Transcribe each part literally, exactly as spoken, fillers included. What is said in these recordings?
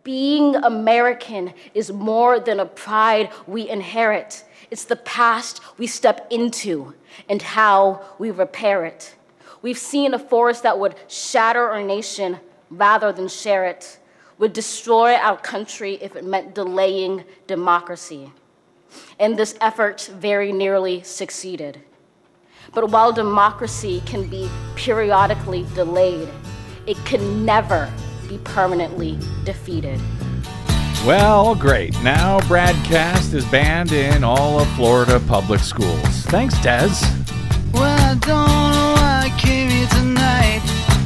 Being American is more than a pride we inherit. It's the past we step into and how we repair it. We've seen a force that would shatter our nation rather than share it, would destroy our country if it meant delaying democracy. And this effort very nearly succeeded. But while democracy can be periodically delayed, it can never be permanently defeaed. Well, great. Now BradCast is banned in all of Florida public schools. Thanks, Des. Well, I don't know why I came here tonight.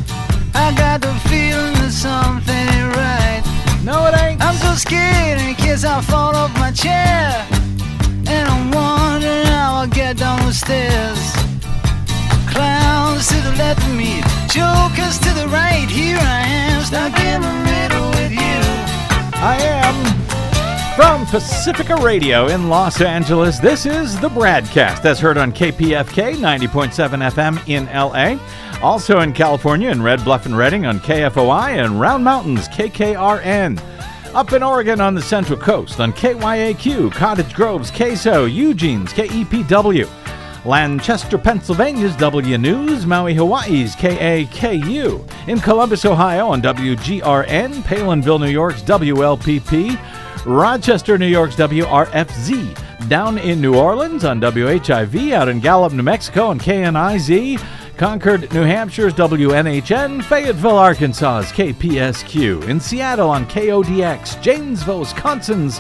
I got the feeling that something ain't right. No, it ain't. I'm so scared in case I fall off my chair. And I'm wondering how I'll get down the stairs. Clowns to the left of me, jokers to the right. Here I am, stuck in the middle with you. I am from Pacifica Radio in Los Angeles. This is the BradCast, that's heard on K P F K ninety point seven F M in L A. Also in California in Red Bluff and Redding on K F O I and Round Mountains K K R N. Up in Oregon on the Central Coast on K Y A Q, Cottage Grove's K S O, Eugene's K E P W. Lancaster, Pennsylvania's W News, Maui, Hawaii's K A K U, in Columbus, Ohio on W G R N, Palinville, New York's W L P P, Rochester, New York's W R F Z, down in New Orleans on W H I V, out in Gallup, New Mexico on K N I Z, Concord, New Hampshire's W N H N, Fayetteville, Arkansas's K P S Q, in Seattle on K O D X, Janesville, Wisconsin's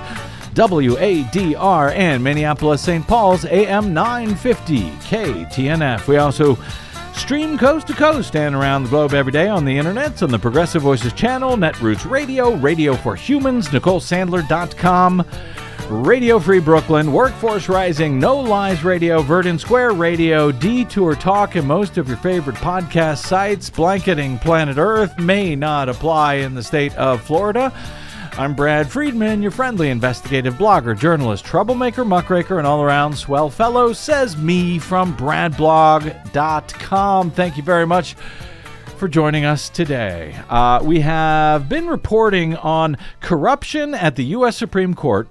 W A D R, and Minneapolis, Saint Paul's A M nine fifty K T N F. We also stream coast to coast and around the globe every day on the internets on the Progressive Voices channel, Netroots Radio, Radio for Humans, Nicole Sandler dot com, Radio Free Brooklyn, Workforce Rising, No Lies Radio, Verdant Square Radio, Detour Talk, and most of your favorite podcast sites. Blanketing planet Earth may not apply in the state of Florida. I'm Brad Friedman, your friendly investigative blogger, journalist, troublemaker, muckraker, and all-around swell fellow, says me from brad blog dot com. Thank you very much for joining us today. Uh, we have been reporting on corruption at the U S Supreme Court,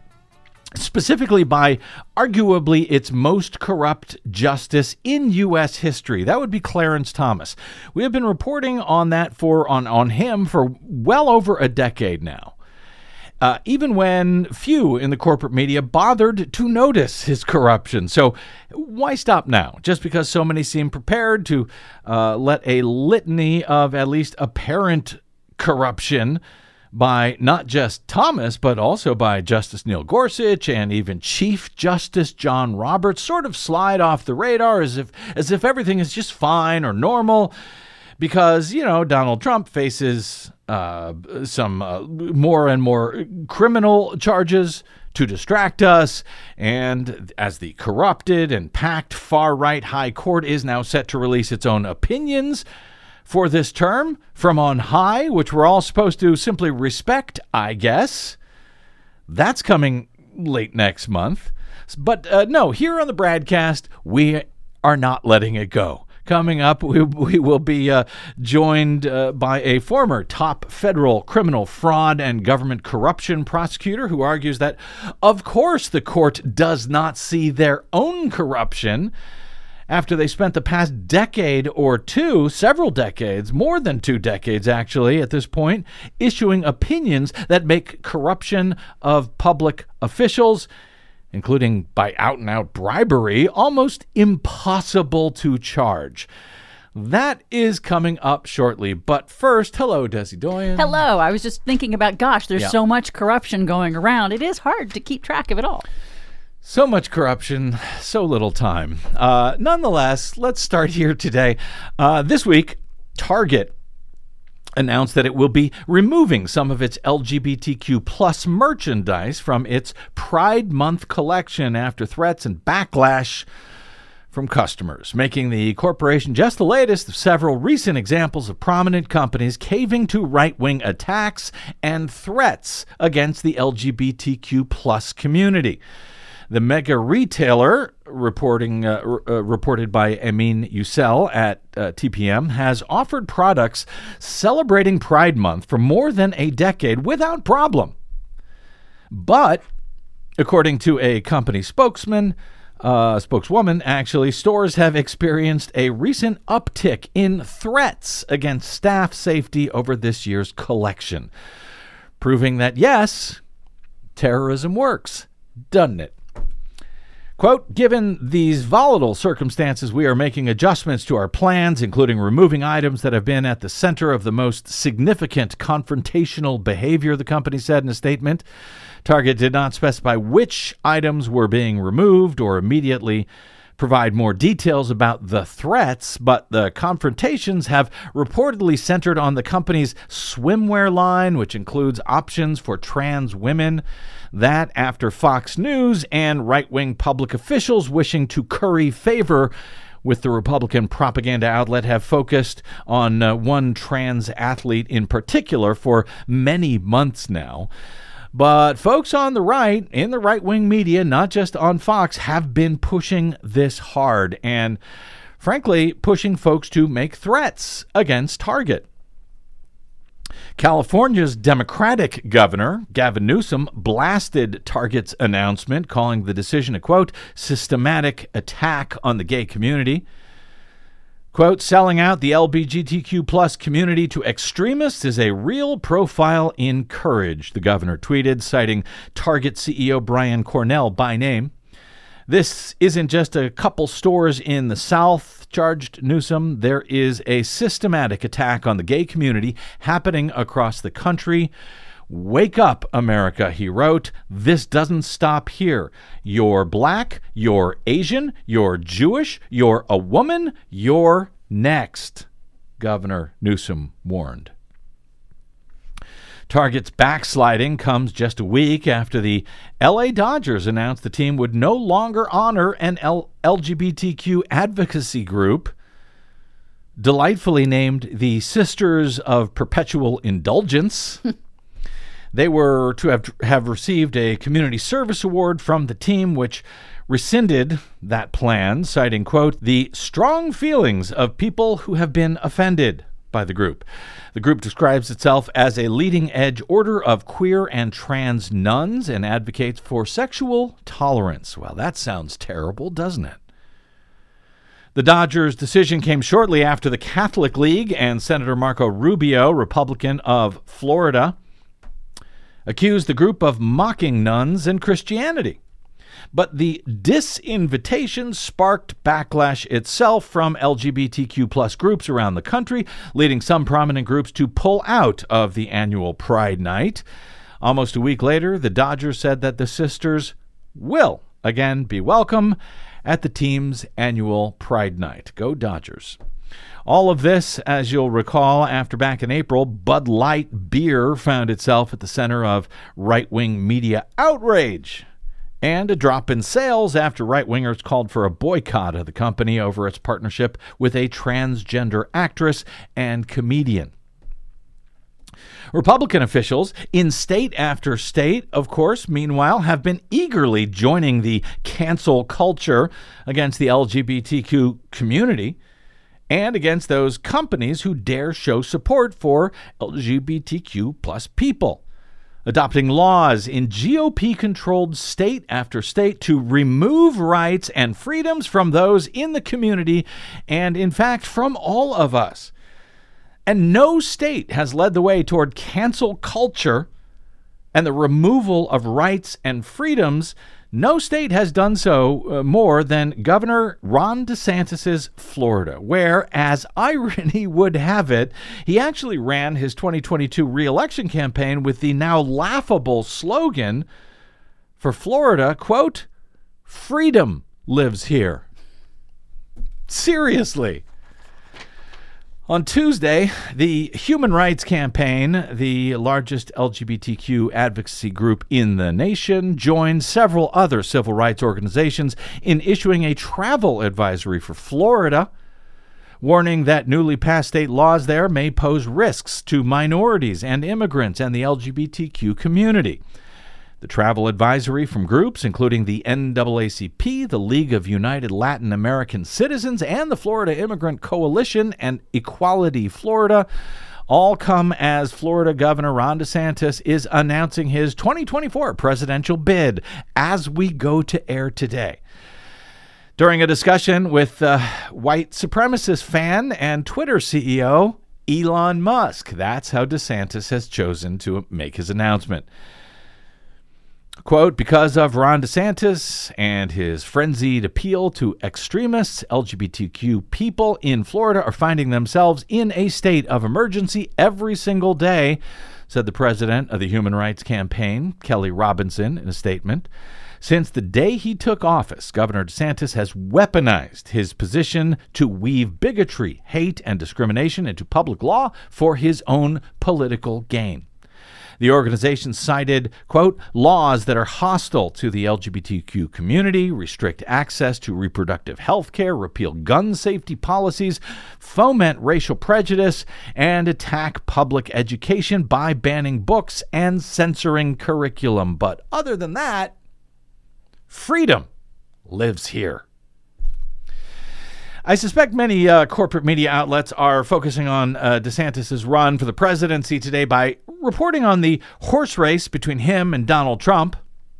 specifically by arguably its most corrupt justice in U S history. That would be Clarence Thomas. We have been reporting on that for on, on him for well over a decade now. Uh, even when few in the corporate media bothered to notice his corruption. So why stop now? Just because so many seem prepared to uh, let a litany of at least apparent corruption by not just Thomas, but also by Justice Neil Gorsuch and even Chief Justice John Roberts sort of slide off the radar as if as if everything is just fine or normal because, you know, Donald Trump faces uh, some uh, more and more criminal charges to distract us. And as the corrupted and packed far-right high court is now set to release its own opinions for this term from on high, which we're all supposed to simply respect, I guess. That's coming late next month. But uh, no, here on the BradCast, we are not letting it go. Coming up, we, we will be uh, joined uh, by a former top federal criminal fraud and government corruption prosecutor who argues that, of course, the court does not see their own corruption after they spent the past decade or two, several decades, more than two decades actually at this point, issuing opinions that make corruption of public officials, including by out-and-out bribery, almost impossible to charge. That is coming up shortly. But first, hello, Desi Doyen. Hello. I was just thinking about, gosh, there's Yeah. so much corruption going around. It is hard to keep track of it all. So much corruption, so little time. Uh, nonetheless, let's start here today. Uh, this week, Target announced that it will be removing some of its L G B T Q plus merchandise from its Pride Month collection after threats and backlash from customers, making the corporation just the latest of several recent examples of prominent companies caving to right-wing attacks and threats against the L G B T Q plus community. The mega retailer, reporting uh, r- uh, reported by Amin Youssel at uh, T P M, has offered products celebrating Pride Month for more than a decade without problem. But, according to a company spokesman, uh, spokeswoman, actually, stores have experienced a recent uptick in threats against staff safety over this year's collection, proving that, yes, terrorism works, doesn't it? Quote, given these volatile circumstances, we are making adjustments to our plans, including removing items that have been at the center of the most significant confrontational behavior, the company said in a statement. Target did not specify which items were being removed or immediately provide more details about the threats, but the confrontations have reportedly centered on the company's swimwear line, which includes options for trans women. That after Fox News and right-wing public officials wishing to curry favor with the Republican propaganda outlet have focused on uh, one trans athlete in particular for many months now. But folks on the right, in the right-wing media, not just on Fox, have been pushing this hard and, frankly, pushing folks to make threats against Target. California's Democratic governor, Gavin Newsom, blasted Target's announcement, calling the decision a, quote, systematic attack on the gay community. Quote, selling out the L G B T Q plus community to extremists is a real profile in courage, the governor tweeted, citing Target C E O Brian Cornell by name. This isn't just a couple stores in the South, charged Newsom. There is a systematic attack on the gay community happening across the country. Wake up, America, he wrote. This doesn't stop here. You're black, you're Asian, you're Jewish, you're a woman, you're next, Governor Newsom warned. Target's backsliding comes just a week after the L A Dodgers announced the team would no longer honor an L- LGBTQ advocacy group, delightfully named the Sisters of Perpetual Indulgence. They were to have, have received a community service award from the team, which rescinded that plan, citing, quote, the strong feelings of people who have been offended by the group. The group describes itself as a leading-edge order of queer and trans nuns and advocates for sexual tolerance. Well, that sounds terrible, doesn't it? The Dodgers' decision came shortly after the Catholic League and Senator Marco Rubio, Republican of Florida, accused the group of mocking nuns and Christianity. But the disinvitation sparked backlash itself from L G B T Q plus groups around the country, leading some prominent groups to pull out of the annual Pride Night. Almost a week later, the Dodgers said that the sisters will again be welcome at the team's annual Pride Night. Go Dodgers. All of this, as you'll recall, after back in April, Bud Light beer found itself at the center of right-wing media outrage and a drop in sales after right-wingers called for a boycott of the company over its partnership with a transgender actress and comedian. Republican officials in state after state, of course, meanwhile, have been eagerly joining the cancel culture against the L G B T Q community and against those companies who dare show support for L G B T Q plus people, adopting laws in G O P-controlled state after state to remove rights and freedoms from those in the community and, in fact, from all of us. And no state has led the way toward cancel culture and the removal of rights and freedoms. No state has done so uh, more than Governor Ron DeSantis' Florida, where, as irony would have it, he actually ran his twenty twenty-two re-election campaign with the now laughable slogan for Florida, quote, freedom lives here. Seriously. On Tuesday, the Human Rights Campaign, the largest L G B T Q advocacy group in the nation, joined several other civil rights organizations in issuing a travel advisory for Florida, warning that newly passed state laws there may pose risks to minorities and immigrants and the L G B T Q community. The travel advisory from groups including the N double A C P, the League of United Latin American Citizens, and the Florida Immigrant Coalition and Equality Florida all come as Florida Governor Ron DeSantis is announcing his twenty twenty-four presidential bid as we go to air today. During a discussion with uh, white supremacist fan and Twitter C E O Elon Musk, that's how DeSantis has chosen to make his announcement. Quote, because of Ron DeSantis and his frenzied appeal to extremists, L G B T Q people in Florida are finding themselves in a state of emergency every single day, said the president of the Human Rights Campaign, Kelly Robinson, in a statement. Since the day he took office, Governor DeSantis has weaponized his position to weave bigotry, hate, and discrimination into public law for his own political gain. The organization cited, quote, laws that are hostile to the L G B T Q community, restrict access to reproductive health care, repeal gun safety policies, foment racial prejudice, and attack public education by banning books and censoring curriculum. But other than that, freedom lives here. I suspect many uh, corporate media outlets are focusing on uh, DeSantis' run for the presidency today by reporting on the horse race between him and Donald Trump.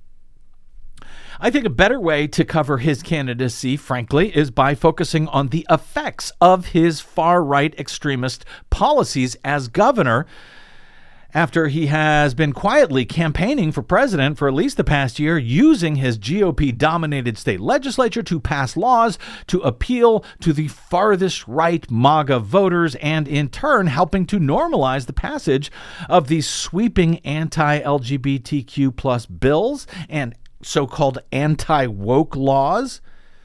I think a better way to cover his candidacy, frankly, is by focusing on the effects of his far-right extremist policies as governor, after he has been quietly campaigning for president for at least the past year, using his G O P-dominated state legislature to pass laws to appeal to the farthest right MAGA voters and, in turn, helping to normalize the passage of these sweeping anti-L G B T Q plus bills and so-called anti-woke laws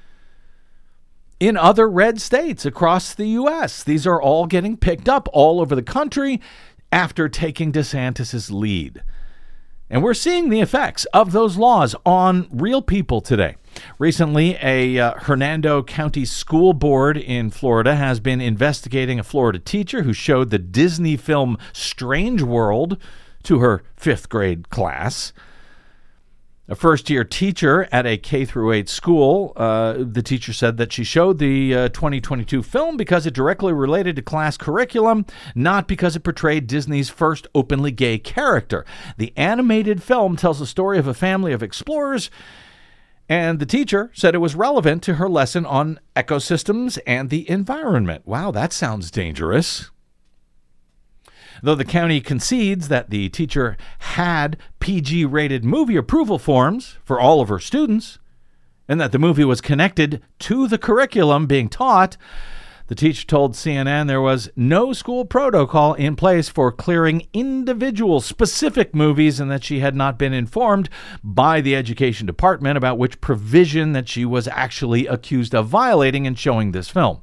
in other red states across the U S. These are all getting picked up all over the country after taking DeSantis' lead. And we're seeing the effects of those laws on real people today. Recently, a uh, Hernando County school board in Florida has been investigating a Florida teacher who showed the Disney film Strange World to her fifth grade class. A first-year teacher at a K through eight school, uh, the teacher said that she showed the uh, twenty twenty-two film because it directly related to class curriculum, not because it portrayed Disney's first openly gay character. The animated film tells the story of a family of explorers, and the teacher said it was relevant to her lesson on ecosystems and the environment. Wow, that sounds dangerous. Though the county concedes that the teacher had P G-rated movie approval forms for all of her students and that the movie was connected to the curriculum being taught, the teacher told C N N there was no school protocol in place for clearing individual specific movies and that she had not been informed by the education department about which provision that she was actually accused of violating in showing this film.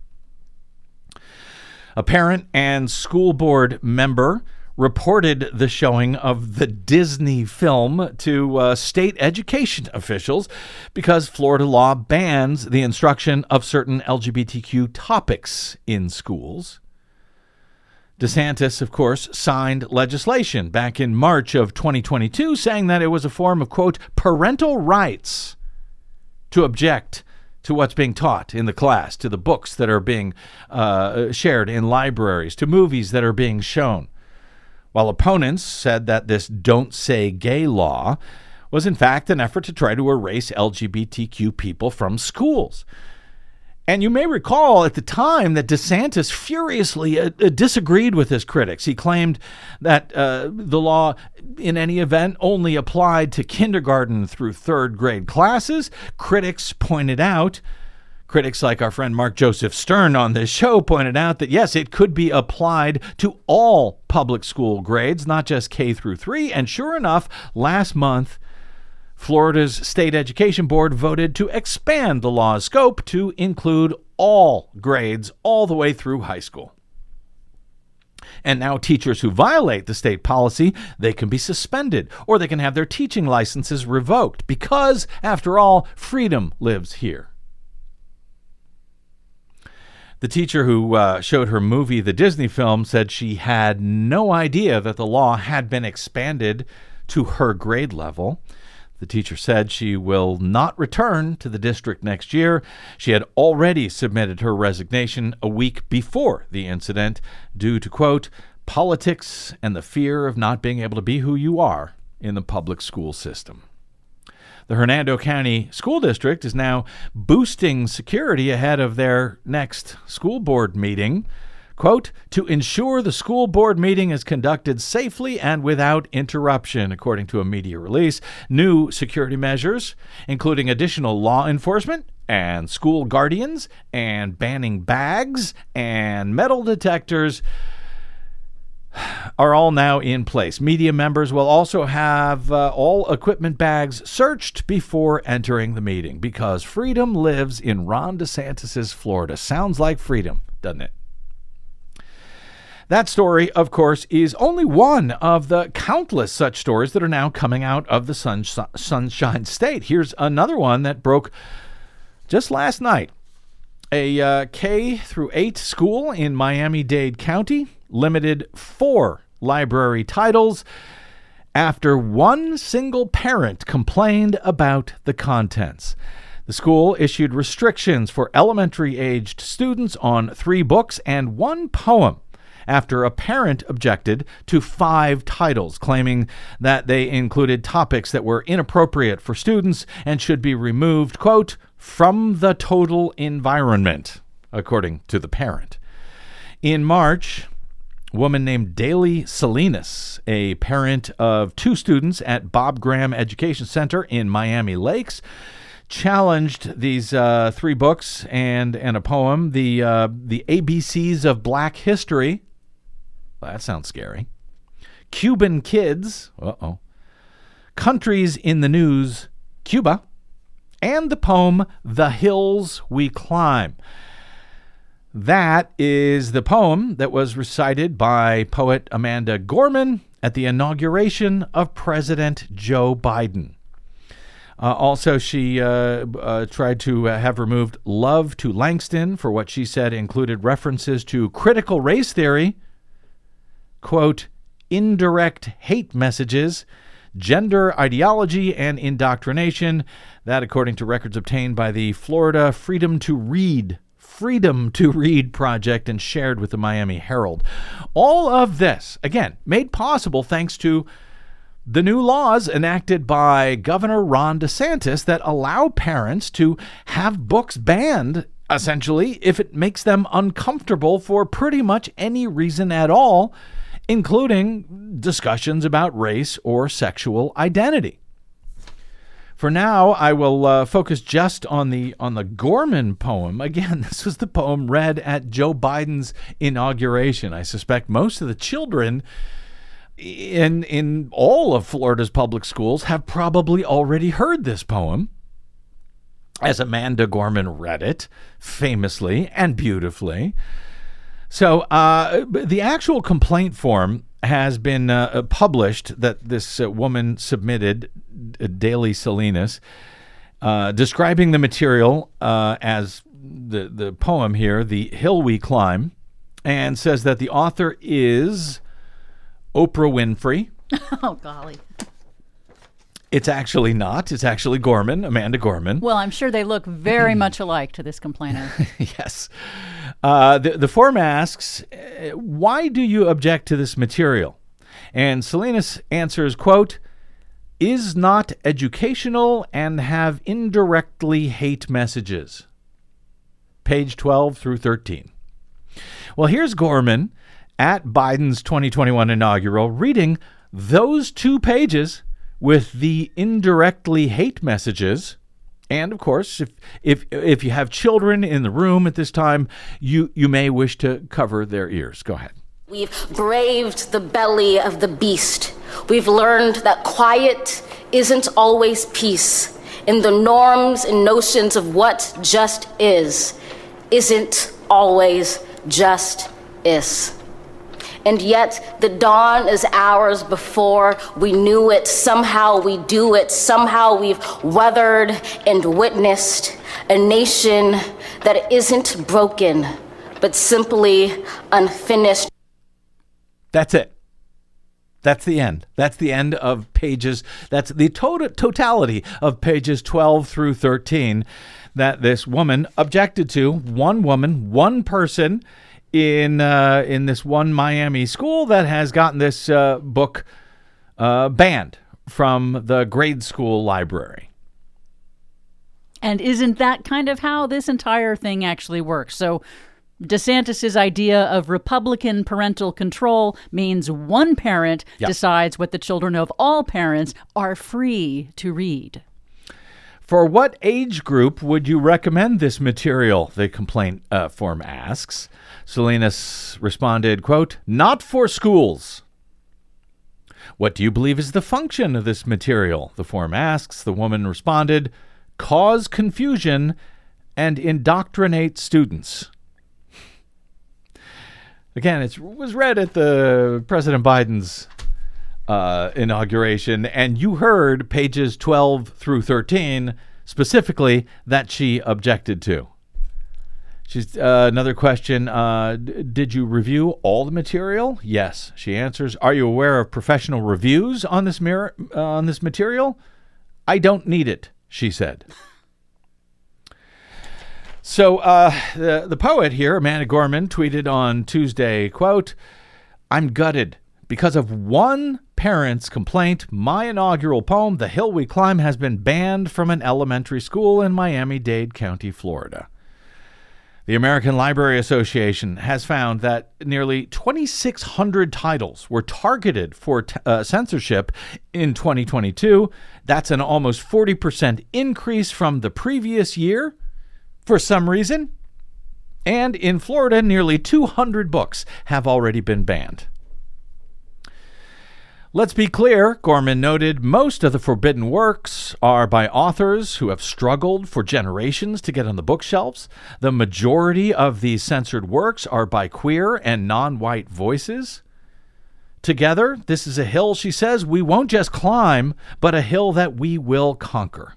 A parent and school board member reported the showing of the Disney film to uh, state education officials because Florida law bans the instruction of certain L G B T Q topics in schools. DeSantis, of course, signed legislation back in March of twenty twenty-two saying that it was a form of, quote, parental rights to object to what's being taught in the class, to the books that are being uh, shared in libraries, to movies that are being shown. While opponents said that this Don't Say Gay law was in fact an effort to try to erase L G B T Q people from schools. And you may recall at the time that DeSantis furiously uh, disagreed with his critics. He claimed that uh, the law, in any event, only applied to kindergarten through third grade classes. Critics pointed out, critics like our friend Mark Joseph Stern on this show pointed out that, yes, it could be applied to all public school grades, not just K through three. And sure enough, last month, Florida's state education board voted to expand the law's scope to include all grades all the way through high school. And now teachers who violate the state policy, they can be suspended or they can have their teaching licenses revoked because, after all, freedom lives here. The teacher who uh, showed her movie, the Disney film, said she had no idea that the law had been expanded to her grade level. The teacher said she will not return to the district next year. She had already submitted her resignation a week before the incident due to, quote, politics and the fear of not being able to be who you are in the public school system. The Hernando County School District is now boosting security ahead of their next school board meeting. Quote, to ensure the school board meeting is conducted safely and without interruption, according to a media release. New security measures, including additional law enforcement and school guardians and banning bags and metal detectors, are all now in place. Media members will also have uh, all equipment bags searched before entering the meeting because freedom lives in Ron DeSantis' Florida. Sounds like freedom, doesn't it? That story, of course, is only one of the countless such stories that are now coming out of the Sunsh- Sunshine State. Here's another one that broke just last night. A uh, K through eight school in Miami-Dade County limited four library titles after one single parent complained about the contents. The school issued restrictions for elementary-aged students on three books and one poem after a parent objected to five titles, claiming that they included topics that were inappropriate for students and should be removed, quote, from the total environment, according to the parent. In March, a woman named Daly Salinas, a parent of two students at Bob Graham Education Center in Miami Lakes, challenged these uh, three books and, and a poem, the, uh, the A B Cs of Black History. Well, that sounds scary. Cuban Kids, uh-oh. Countries in the News, Cuba, and the poem The Hills We Climb. That is the poem that was recited by poet Amanda Gorman at the inauguration of President Joe Biden. Uh, also, she uh, uh, tried to uh, have removed Love to Langston for what she said included references to critical race theory, quote, indirect hate messages, gender ideology, and indoctrination. That, according to records obtained by the Florida Freedom to Read, Freedom to Read Project and shared with the Miami Herald. All of this, again, made possible thanks to the new laws enacted by Governor Ron DeSantis that allow parents to have books banned, essentially, if it makes them uncomfortable for pretty much any reason at all, including discussions about race or sexual identity. For now, I will uh, focus just on the on the Gorman poem. Again, this was the poem read at Joe Biden's inauguration. I suspect most of the children in in all of Florida's public schools have probably already heard this poem, as Amanda Gorman read it famously and beautifully. So uh, the actual complaint form has been uh, published that this uh, woman submitted, uh, Daly Salinas, uh, describing the material uh, as the, the poem here, The Hill We Climb, and says that the author is Oprah Winfrey. Oh, golly. It's actually not. It's actually Gorman, Amanda Gorman. Well, I'm sure they look very much alike to this complainer. Yes. Uh, the, the form asks, why do you object to this material? And Salinas answers, quote, is not educational and have indirectly hate messages. Page twelve through thirteen. Well, here's Gorman at Biden's twenty twenty-one inaugural reading those two pages with the indirectly hate messages. And of course, if if if you have children in the room at this time, you you may wish to cover their ears. Go ahead. We've braved the belly of the beast. We've learned that quiet isn't always peace. And the norms and notions of what just is isn't always just is. And yet the dawn is hours before we knew it. Somehow we do it. Somehow we've weathered and witnessed a nation that isn't broken, but simply unfinished. That's it. That's the end. That's the end of pages. That's the to- totality of pages twelve through thirteen that this woman objected to. One woman, one person in uh, in this one Miami school that has gotten this uh, book uh, banned from the grade school library. And isn't that kind of how this entire thing actually works? So DeSantis' idea of Republican parental control means one parent yep. decides what the children of all parents are free to read. For what age group would you recommend this material? The complaint uh, form asks. Salinas responded, quote, not for schools. What do you believe is the function of this material? The form asks. The woman responded, cause confusion and indoctrinate students. Again, it was read at the President Biden's uh, inauguration, and you heard pages twelve through thirteen specifically that she objected to. She's uh, another question. Uh, d- did you review all the material? Yes, she answers. Are you aware of professional reviews on this mirror uh, on this material? I don't need it, she said. So uh, the, the poet here, Amanda Gorman, tweeted on Tuesday, quote, I'm gutted. Because of one parent's complaint, my inaugural poem, The Hill We Climb, has been banned from an elementary school in Miami-Dade County, Florida. The American Library Association has found that nearly twenty-six hundred titles were targeted for t- uh, censorship in twenty twenty-two. That's an almost forty percent increase from the previous year. For some reason. And in Florida, nearly two hundred books have already been banned. Let's be clear, Gorman noted, most of the forbidden works are by authors who have struggled for generations to get on the bookshelves. The majority of these censored works are by queer and non-white voices. Together, this is a hill, she says, we won't just climb, but a hill that we will conquer.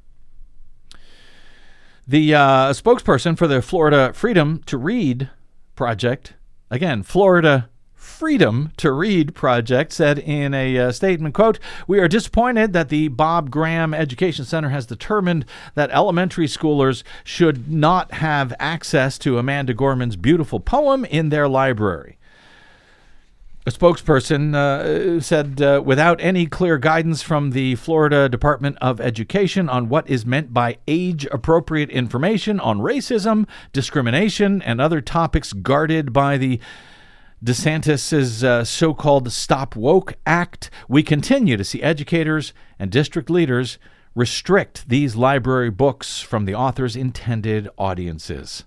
The uh, spokesperson for the Florida Freedom to Read Project, again, Florida Freedom to Read Project, said in a uh, statement, quote, we are disappointed that the Bob Graham Education Center has determined that elementary schoolers should not have access to Amanda Gorman's beautiful poem in their library. A spokesperson uh, said, uh, without any clear guidance from the Florida Department of Education on what is meant by age-appropriate information on racism, discrimination, and other topics guarded by the DeSantis' uh, so-called Stop Woke Act, we continue to see educators and district leaders restrict these library books from the author's intended audiences.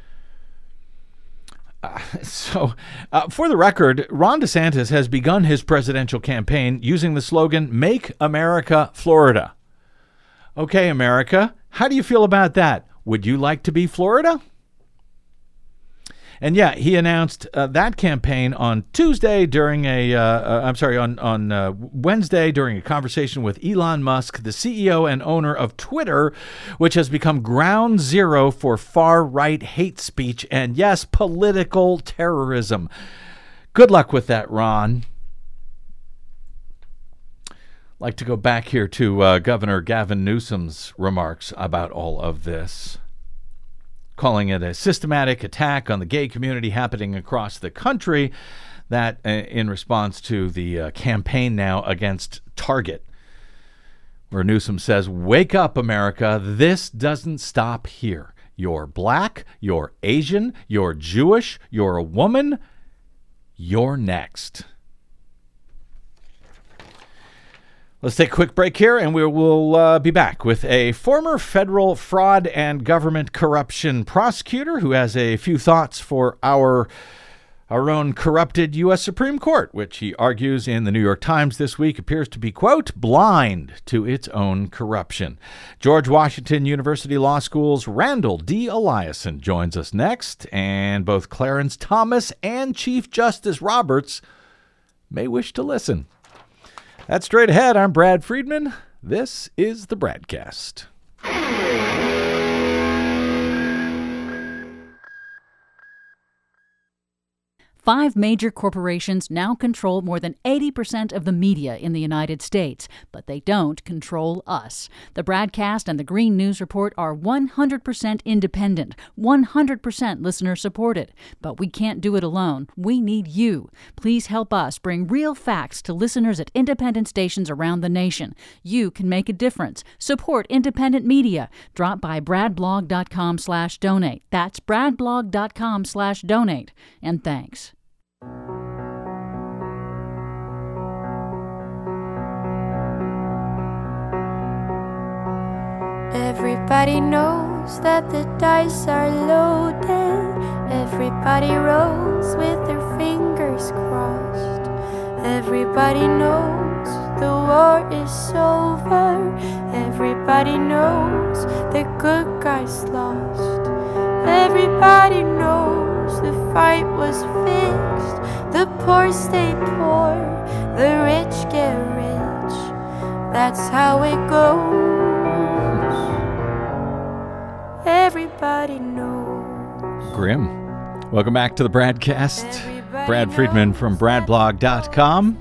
Uh, so, uh, for the record, Ron DeSantis has begun his presidential campaign using the slogan, Make America Florida. Okay, America, how do you feel about that? Would you like to be Florida? And yeah, he announced uh, that campaign on Tuesday during a, uh, uh, I'm sorry, on, on uh, Wednesday during a conversation with Elon Musk, the C E O and owner of Twitter, which has become ground zero for far-right hate speech and, yes, political terrorism. Good luck with that, Ron. I'd like to go back here to uh, Governor Gavin Newsom's remarks about all of this, calling it a systematic attack on the gay community happening across the country, that uh, in response to the uh, campaign now against Target, where Newsom says, wake up, America, this doesn't stop here. You're black, you're Asian, you're Jewish, you're a woman, you're next. Let's take a quick break here, and we will uh, be back with a former federal fraud and government corruption prosecutor who has a few thoughts for our, our own corrupted U S Supreme Court, which he argues in the New York Times this week appears to be, quote, blind to its own corruption. George Washington University Law School's Randall D. Eliason joins us next, and both Clarence Thomas and Chief Justice Roberts may wish to listen. That's straight ahead. I'm Brad Friedman. This is the Bradcast. Five major corporations now control more than eighty percent of the media in the United States, but they don't control us. The Bradcast and the Green News Report are one hundred percent independent, one hundred percent listener-supported. But we can't do it alone. We need you. Please help us bring real facts to listeners at independent stations around the nation. You can make a difference. Support independent media. Drop by bradblog.com slash donate. That's bradblog.com slash donate. And thanks. Everybody knows that the dice are loaded. Everybody rolls with their fingers crossed. Everybody knows the war is over. Everybody knows the good guys lost. Everybody knows the fight was fixed. The poor stay poor, the rich get rich. That's how it goes. Everybody knows. Grim. Welcome back to the Bradcast. Everybody Brad Friedman knows from that bradblog dot com.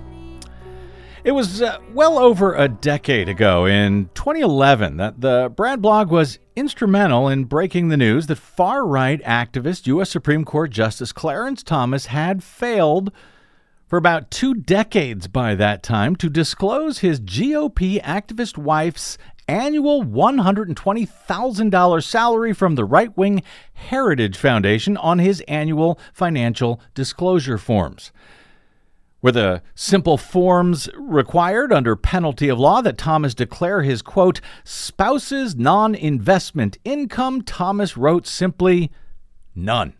It was uh, well over a decade ago, in twenty eleven, that the Brad blog was instrumental in breaking the news that far-right activist U S Supreme Court Justice Clarence Thomas had failed for about two decades by that time to disclose his G O P activist wife's annual one hundred twenty thousand dollars salary from the right-wing Heritage Foundation on his annual financial disclosure forms. Were the simple forms required under penalty of law that Thomas declare his, quote, spouse's non-investment income, Thomas wrote simply, none.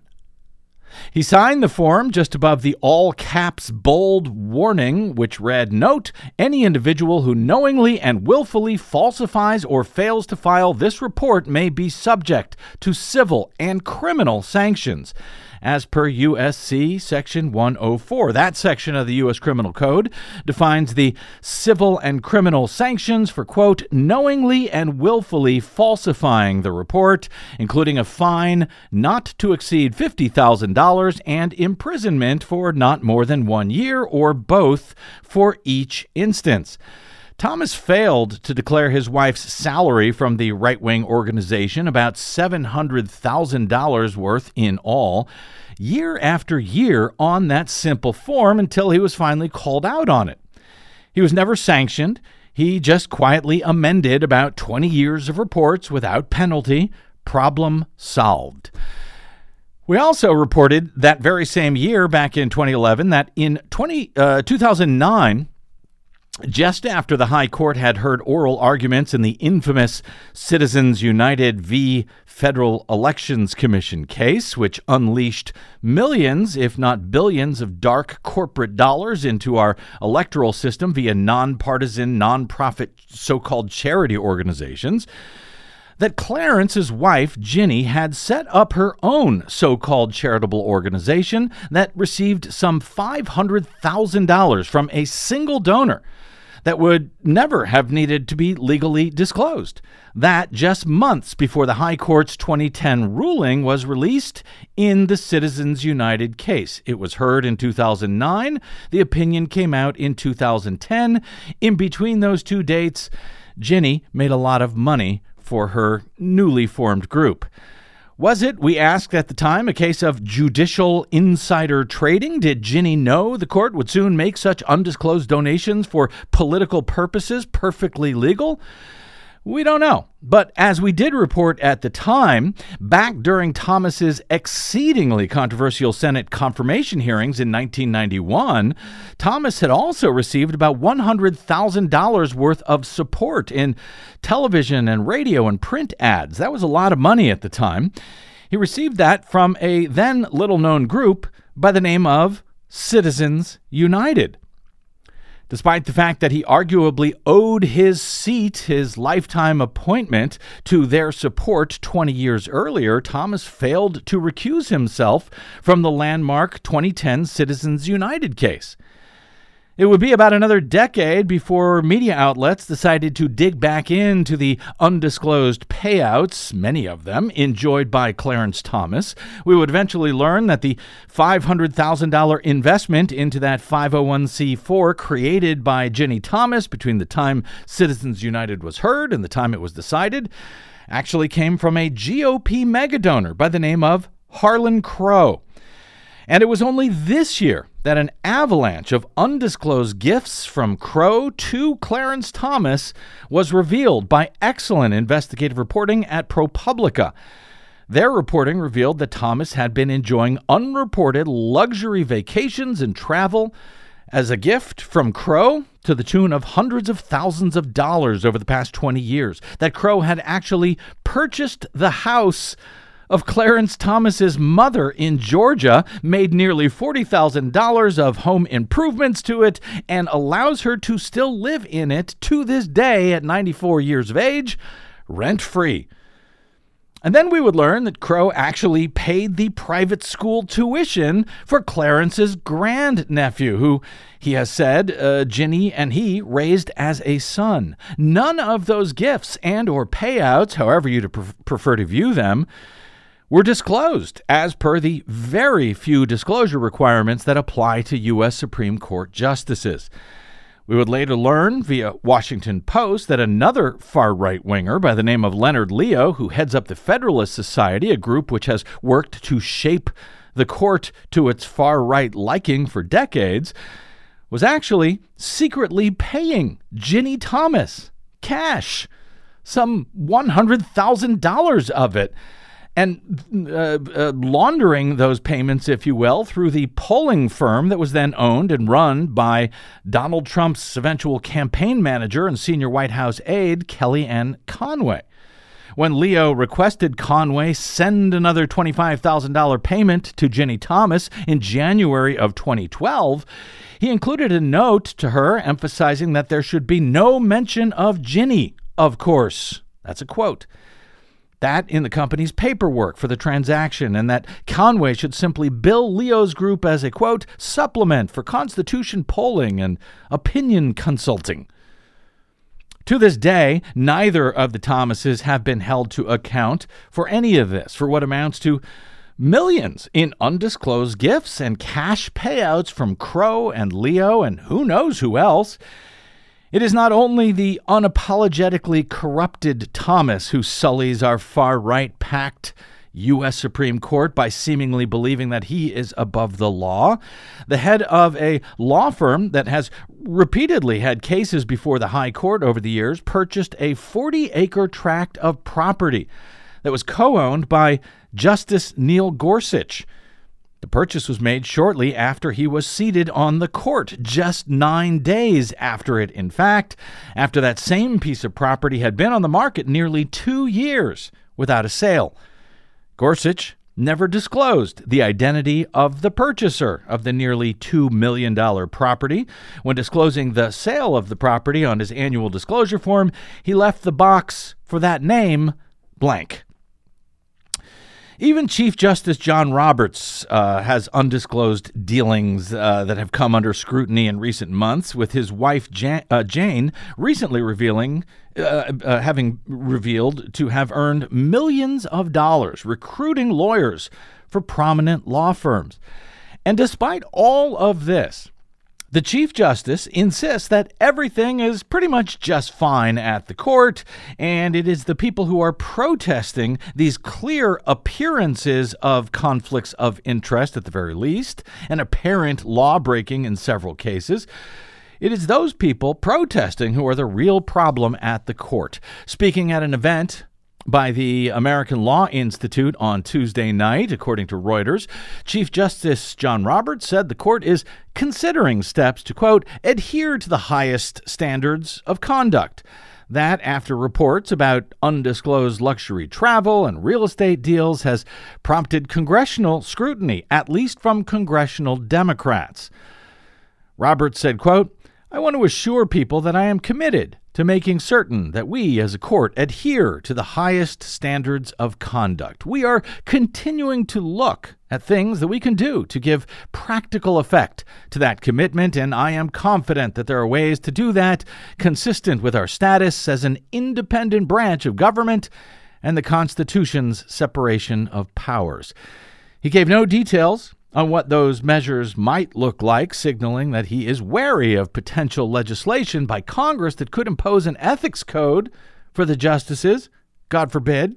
He signed the form just above the all-caps bold warning, which read, note, any individual who knowingly and willfully falsifies or fails to file this report may be subject to civil and criminal sanctions, as per U S C Section one oh four. That section of the U S Criminal Code defines the civil and criminal sanctions for, quote, knowingly and willfully falsifying the report, including a fine not to exceed fifty thousand dollars and imprisonment for not more than one year or both for each instance. Thomas failed to declare his wife's salary from the right-wing organization, about seven hundred thousand dollars worth in all, year after year on that simple form until he was finally called out on it. He was never sanctioned. He just quietly amended about twenty years of reports without penalty. Problem solved. We also reported that very same year, back in twenty eleven, that in twenty, uh, two thousand nine, just after the High Court had heard oral arguments in the infamous Citizens United v. Federal Elections Commission case, which unleashed millions, if not billions, of dark corporate dollars into our electoral system via nonpartisan, nonprofit so-called charity organizations, that Clarence's wife, Ginny, had set up her own so-called charitable organization that received some five hundred thousand dollars from a single donor that would never have needed to be legally disclosed. That just months before the High Court's twenty ten ruling was released in the Citizens United case. It was heard in two thousand nine. The opinion came out in two thousand ten. In between those two dates, Ginny made a lot of money for her newly formed group. Was it, we asked at the time, a case of judicial insider trading? Did Ginny know the court would soon make such undisclosed donations for political purposes perfectly legal? We don't know. But as we did report at the time, back during Thomas's exceedingly controversial Senate confirmation hearings in nineteen ninety-one, Thomas had also received about one hundred thousand dollars worth of support in television and radio and print ads. That was a lot of money at the time. He received that from a then little-known group by the name of Citizens United. Despite the fact that he arguably owed his seat, his lifetime appointment, to their support twenty years earlier, Thomas failed to recuse himself from the landmark twenty ten Citizens United case. It would be about another decade before media outlets decided to dig back into the undisclosed payouts, many of them enjoyed by Clarence Thomas. We would eventually learn that the five hundred thousand dollars investment into that five oh one c four created by Ginny Thomas between the time Citizens United was heard and the time it was decided actually came from a G O P megadonor by the name of Harlan Crow. And it was only this year that an avalanche of undisclosed gifts from Crow to Clarence Thomas was revealed by excellent investigative reporting at ProPublica. Their reporting revealed that Thomas had been enjoying unreported luxury vacations and travel as a gift from Crow to the tune of hundreds of thousands of dollars over the past twenty years. That Crow had actually purchased the house of Clarence Thomas's mother in Georgia, made nearly forty thousand dollars of home improvements to it, and allows her to still live in it to this day at ninety-four years of age, rent-free. And then we would learn that Crow actually paid the private school tuition for Clarence's grandnephew, who he has said uh, Ginny and he raised as a son. None of those gifts and or payouts, however you prefer to view them, were disclosed as per the very few disclosure requirements that apply to U S Supreme Court justices. We would later learn via Washington Post that another far-right winger by the name of Leonard Leo, who heads up the Federalist Society, a group which has worked to shape the court to its far-right liking for decades, was actually secretly paying Ginny Thomas cash, some one hundred thousand dollars of it, and uh, uh, laundering those payments, if you will, through the polling firm that was then owned and run by Donald Trump's eventual campaign manager and senior White House aide, Kellyanne Conway. When Leo requested Conway send another twenty-five thousand dollars payment to Ginny Thomas in January of twenty twelve, he included a note to her emphasizing that there should be no mention of Ginny, of course. That's a quote. That in the company's paperwork for the transaction, and that Conway should simply bill Leo's group as a, quote, supplement for Constitution polling and opinion consulting. To this day, neither of the Thomases have been held to account for any of this, for what amounts to millions in undisclosed gifts and cash payouts from Crow and Leo and who knows who else. It is not only the unapologetically corrupted Thomas who sullies our far-right packed U S Supreme Court by seemingly believing that he is above the law. The head of a law firm that has repeatedly had cases before the High Court over the years purchased a forty-acre tract of property that was co-owned by Justice Neil Gorsuch. The purchase was made shortly after he was seated on the court, just nine days after it, in fact, after that same piece of property had been on the market nearly two years without a sale. Gorsuch never disclosed the identity of the purchaser of the nearly two million dollars property. When disclosing the sale of the property on his annual disclosure form, he left the box for that name blank. Even Chief Justice John Roberts uh, has undisclosed dealings uh, that have come under scrutiny in recent months, with his wife Jan- uh, Jane recently revealing, uh, uh, having revealed to have earned millions of dollars recruiting lawyers for prominent law firms. And despite all of this, the Chief Justice insists that everything is pretty much just fine at the court, and it is the people who are protesting these clear appearances of conflicts of interest, at the very least, and apparent law-breaking in several cases. It is those people protesting who are the real problem at the court. Speaking at an event by the American Law Institute on Tuesday night, according to Reuters, Chief Justice John Roberts said the court is considering steps to, quote, adhere to the highest standards of conduct. That, after reports about undisclosed luxury travel and real estate deals, has prompted congressional scrutiny, at least from congressional Democrats. Roberts said, quote, I want to assure people that I am committed to making certain that we as a court adhere to the highest standards of conduct. We are continuing to look at things that we can do to give practical effect to that commitment, and I am confident that there are ways to do that consistent with our status as an independent branch of government and the Constitution's separation of powers. He gave no details on what those measures might look like, signaling that he is wary of potential legislation by Congress that could impose an ethics code for the justices, God forbid.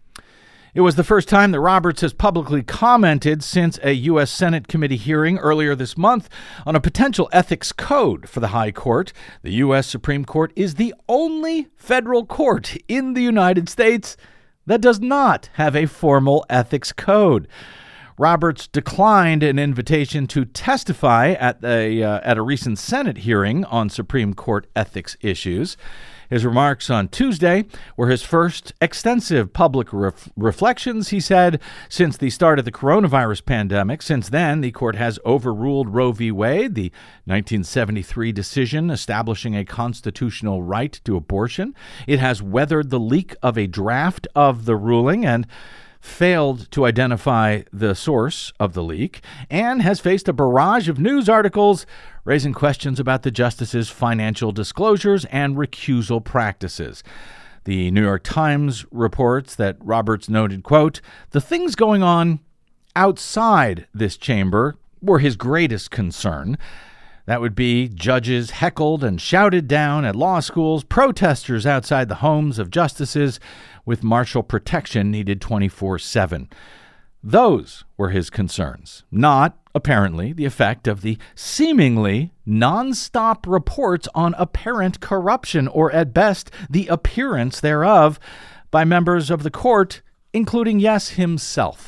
It was the first time that Roberts has publicly commented since a U S Senate committee hearing earlier this month on a potential ethics code for the High Court. The U S Supreme Court is the only federal court in the United States that does not have a formal ethics code. Roberts declined an invitation to testify at a, uh, at a recent Senate hearing on Supreme Court ethics issues. His remarks on Tuesday were his first extensive public ref- reflections, he said, since the start of the coronavirus pandemic. Since then, the court has overruled Roe v. Wade, the nineteen seventy-three decision establishing a constitutional right to abortion. It has weathered the leak of a draft of the ruling and failed to identify the source of the leak, and has faced a barrage of news articles raising questions about the justice's financial disclosures and recusal practices. The New York Times reports that Roberts noted, quote, "The things going on outside this chamber were his greatest concern. That would be judges heckled and shouted down at law schools, protesters outside the homes of justices with martial protection needed twenty-four seven. Those were his concerns, not, apparently, the effect of the seemingly nonstop reports on apparent corruption, or at best, the appearance thereof, by members of the court, including, yes, himself."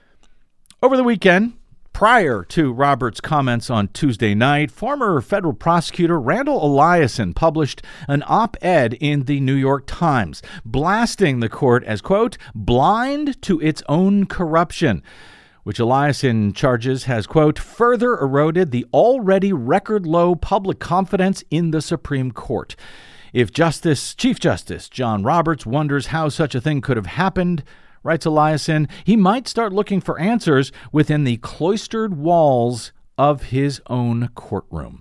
Over the weekend, prior to Roberts' comments on Tuesday night, former federal prosecutor Randall Eliason published an op-ed in the New York Times, blasting the court as, quote, "blind to its own corruption," which Eliason charges has, quote, "further eroded the already record-low public confidence in the Supreme Court. If Justice, Chief Justice John Roberts wonders how such a thing could have happened," writes Eliason, "he might start looking for answers within the cloistered walls of his own courtroom."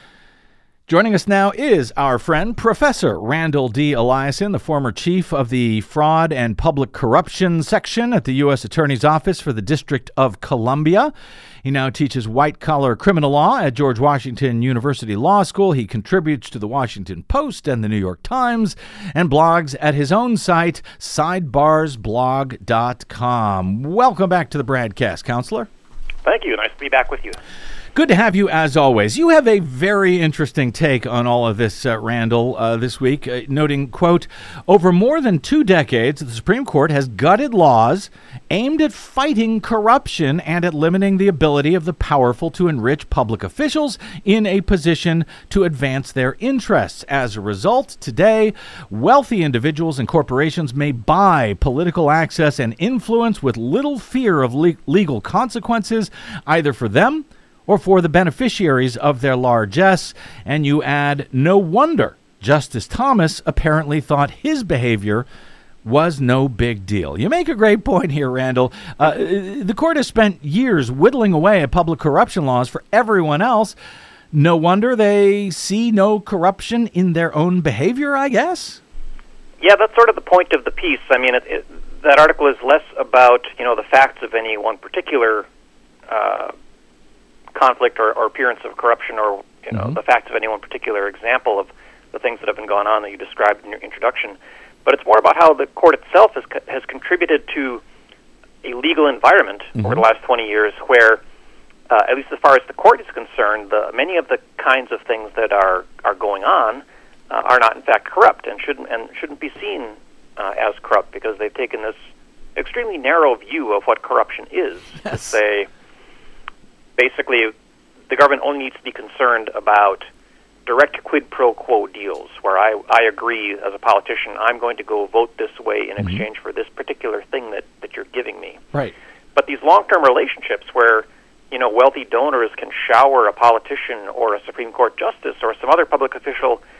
Joining us now is our friend, Professor Randall D. Eliason, the former chief of the Fraud and Public Corruption Section at the U S Attorney's Office for the District of Columbia. He now teaches white-collar criminal law at George Washington University Law School. He contributes to the Washington Post and the New York Times and blogs at his own site, sidebars blog dot com. Welcome back to the Bradcast, Counselor. Thank you. Nice to be back with you. Good to have you, as always. You have a very interesting take on all of this, uh, Randall, uh, this week, uh, noting, quote, "Over more than two decades, the Supreme Court has gutted laws aimed at fighting corruption and at limiting the ability of the powerful to enrich public officials in a position to advance their interests. As a result, today, wealthy individuals and corporations may buy political access and influence with little fear of le- legal consequences, either for them or for the beneficiaries of their largesse." And you add, "No wonder Justice Thomas apparently thought his behavior was no big deal." You make a great point here, Randall. Uh, the court has spent years whittling away at public corruption laws for everyone else. No wonder they see no corruption in their own behavior, I guess? Yeah, that's sort of the point of the piece. I mean, it, it, that article is less about, you know, the facts of any one particular uh conflict or, or appearance of corruption, or you know, mm-hmm. the facts of any one particular example of the things that have been going on that you described in your introduction. But it's more about how the court itself has has contributed to a legal environment mm-hmm. over the last twenty years where, uh, at least as far as the court is concerned, the, many of the kinds of things that are, are going on uh, are not in fact corrupt and shouldn't and shouldn't be seen uh, as corrupt, because they've taken this extremely narrow view of what corruption is. Yes. To say, basically, the government only needs to be concerned about direct quid pro quo deals, where I, I agree as a politician, I'm going to go vote this way in mm-hmm. exchange for this particular thing that, that you're giving me. Right. But these long-term relationships where, you know, wealthy donors can shower a politician or a Supreme Court justice or some other public official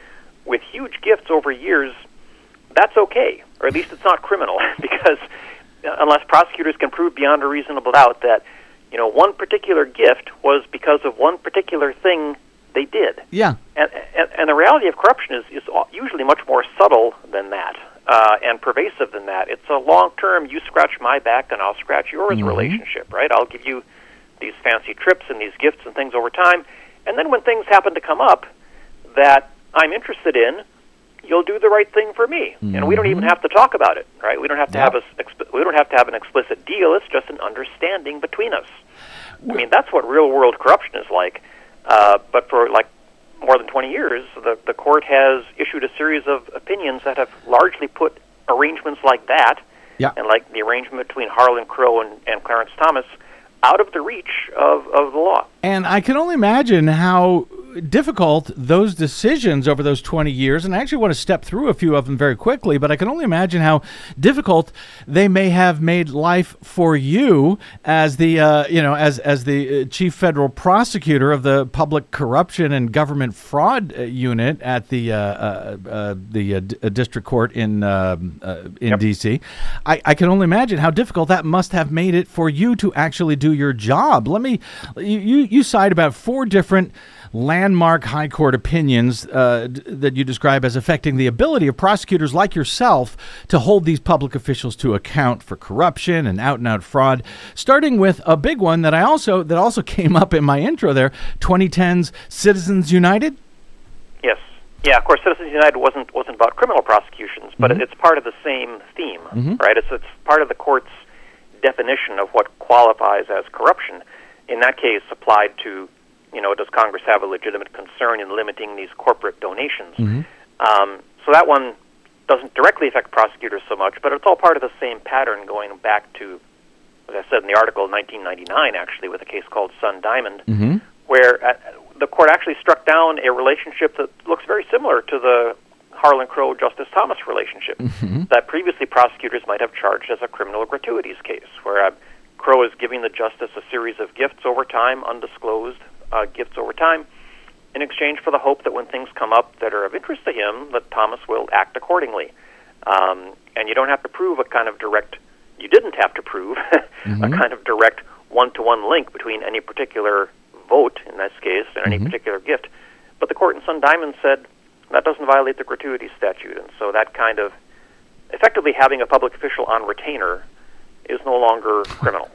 with huge gifts over years, that's okay, or at least it's not criminal, because unless prosecutors can prove beyond a reasonable doubt that, you know, one particular gift was because of one particular thing they did. Yeah. And, and, and the reality of corruption is, is usually much more subtle than that, uh, and pervasive than that. It's a long-term, you scratch my back and I'll scratch yours mm-hmm. relationship, right? I'll give you these fancy trips and these gifts and things over time, and then when things happen to come up that I'm interested in, you'll do the right thing for me, mm-hmm. and we don't even have to talk about it, right? We don't have to yeah. have a we don't have to have an explicit deal. It's just an understanding between us. I mean, that's what real world corruption is like. Uh, but for like more than twenty years, the the court has issued a series of opinions that have largely put arrangements like that, yeah. and like the arrangement between Harlan Crow and, and Clarence Thomas, out of the reach of, of the law. And I can only imagine how difficult those decisions over those twenty years, and I actually want to step through a few of them very quickly, but I can only imagine how difficult they may have made life for you as the, uh, you know, as as the chief federal prosecutor of the Public Corruption and Government Fraud uh, Unit at the uh, uh, uh, the uh, d- uh, district court in uh, uh, in yep. D C. I, I can only imagine how difficult that must have made it for you to actually do your job. Let me, you you, you cite about four different landmark high court opinions uh, d- that you describe as affecting the ability of prosecutors like yourself to hold these public officials to account for corruption and out-and-out fraud, starting with a big one that I also that also came up in my intro there, twenty ten's Citizens United. Yes. Yeah, of course, Citizens United wasn't wasn't about criminal prosecutions, but mm-hmm. it's part of the same theme, mm-hmm. right? It's it's part of the court's definition of what qualifies as corruption. In that case, applied to, you know, does Congress have a legitimate concern in limiting these corporate donations? Mm-hmm. Um, so that one doesn't directly affect prosecutors so much, but it's all part of the same pattern going back to, as I said in the article, nineteen ninety-nine, actually, with a case called Sun Diamond, mm-hmm. where uh, the court actually struck down a relationship that looks very similar to the Harlan Crow-Justice Thomas relationship mm-hmm. that previously prosecutors might have charged as a criminal gratuities case, where uh, Crow is giving the justice a series of gifts over time, undisclosed uh, gifts over time, in exchange for the hope that when things come up that are of interest to him, that Thomas will act accordingly. Um, and you don't have to prove a kind of direct, you didn't have to prove mm-hmm. a kind of direct one-to-one link between any particular vote, in this case, and any mm-hmm. particular gift. But the court in Sun Diamond said that doesn't violate the gratuity statute, and so that kind of, effectively having a public official on retainer is no longer criminal.